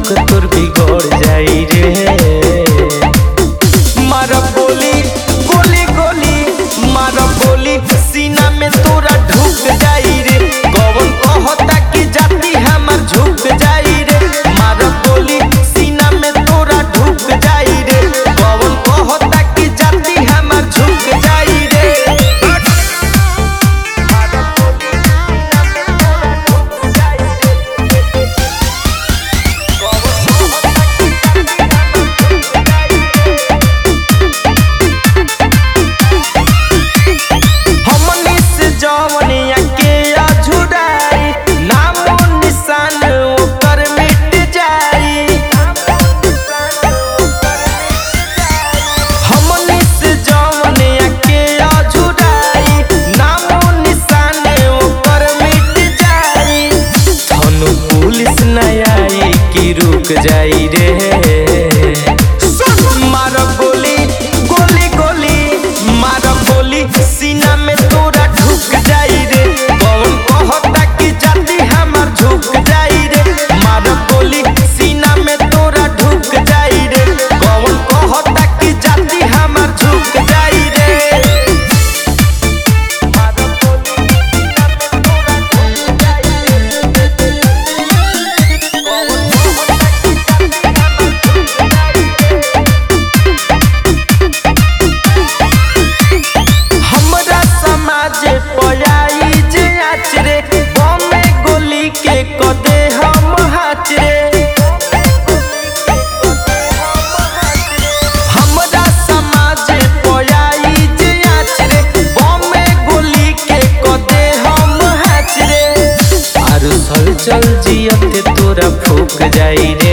चमक तोर बिगड़ जाई रे। मार गोली गोली गोली मार गोली सीना में तोरा ढुक जाई रे। कौन कहता कि जाति हमार झुक जाई रे। मार गोली सीना में तोरा ढुक जाई रे। कौन कहता कि जाति हमार झुक जाई रे। रुक जाई रे। मार गोली गोली गोली मार गोली सीना में तोरा ढुक जाई रे। कौन कहता कि जाति हमार झुक जाई रे। मार गोली सीना में तोरा ढुक जाई रे। कौन कहता कि जाति हमार झुक जाई रे। चल जियते तोरा फूक जाई रे।